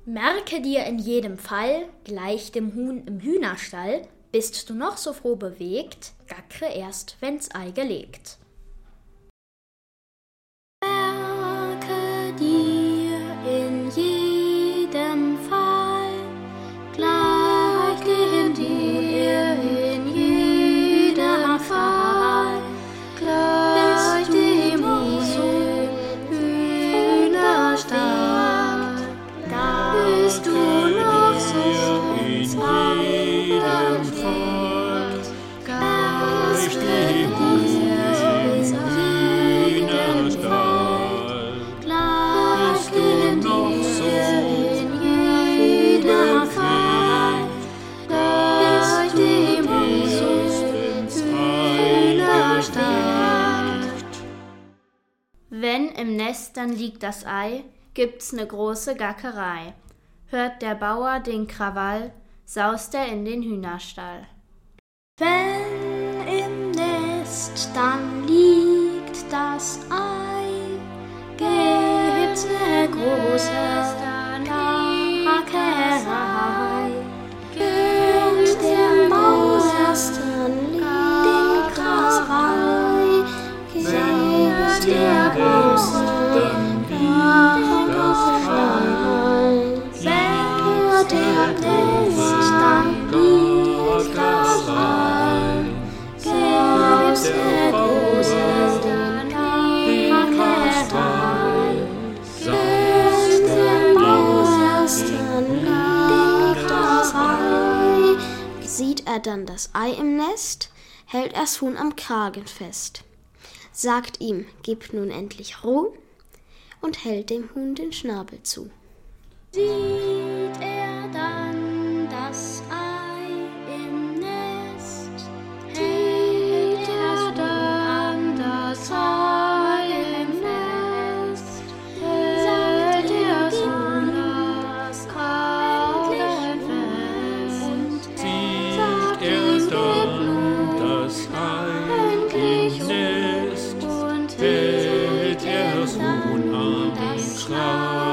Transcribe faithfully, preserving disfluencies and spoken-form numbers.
Merke dir in jedem Fall, gleich dem Huhn im Hühnerstall, bist du noch so froh bewegt, gackre erst, wenn's Ei gelegt. Merke dir in jedem Fall, gleich dem dir in jedem Fall, gleich dem Huhn im Hühnerstall, da bist du noch so ins Ei fort, gleich dem dir in jedem Fall, gleich dem dir in jedem Fall, gleich dem Hühnerstall. Wenn im Nest dann liegt das Ei, gibt's ne große Gackerei. Hört der Bauer den Krawall, saust er in den Hühnerstall. Wenn im Nest dann liegt das Ei, gibt's ne große Gackerei. Hört der Bauer den Krawall, saust der große der Nest dann liegt das Ei, gibt's der große Gackerei. Wenn der Nest dann liegt das Ei, sieht er dann das Ei im Nest, hält er's Huhn am Kragen fest, sagt ihm, gib nun endlich Ruh, und hält dem Huhn den Schnabel zu. Sieht er dann das Ei im Nest, hält er dann das Ei im Nest, hält er Huhn das Kragen fest, und sagt ihm, gib nun das Ei im Nest, und hält er Huhn an den Kragen.